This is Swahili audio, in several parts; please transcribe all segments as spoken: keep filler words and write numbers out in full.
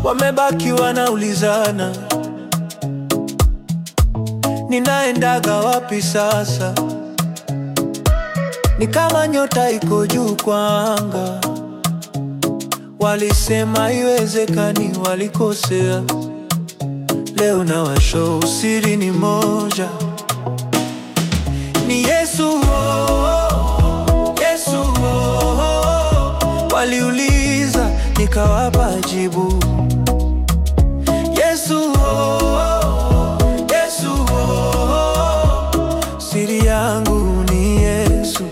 wamebaki wanaulizana, ninaendaga wapi sasa? Ni kama nyota iko juu kwa anga. Walisema haiwezekani, walikosea. Leo na washow siri ni moja, ni Yesu. Oh, Yesu. Oh, waliuliza nikawapa jibu. Yesu. Oh, Yesu. Oh, siri yangu ni Yesu.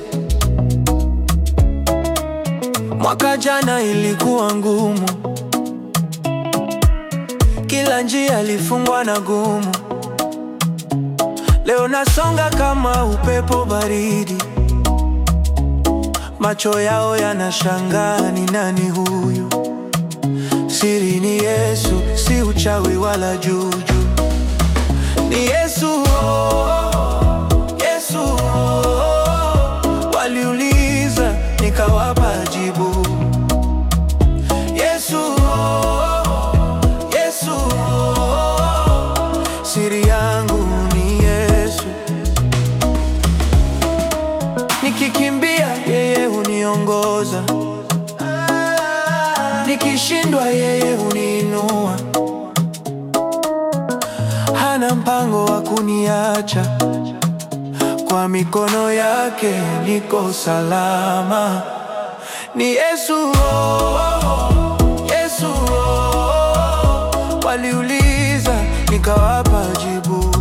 Mwaka jana ilikuwa ngumu, kila njia ilifungwa na gumu. Leo nasonga kama upepo baridi, macho yao yanashangaa, ni nani huyu? Siri ni Yesu, si uchawi wala juju. Ni Yesu. Oh, Yesu. Oh, waliuliza nikawapa jibu. Yesu. Oh, Yesu. Oh, siri yangu ni Yesu. Nikikimbia yeye huniongoza, nikishindwa yeye huniinua. Hana mpango wa kuniacha, kwa mikono yake niko salama. Ni Yesu. Oh, Yesu. Oh, waliuliza nikawapa jibu.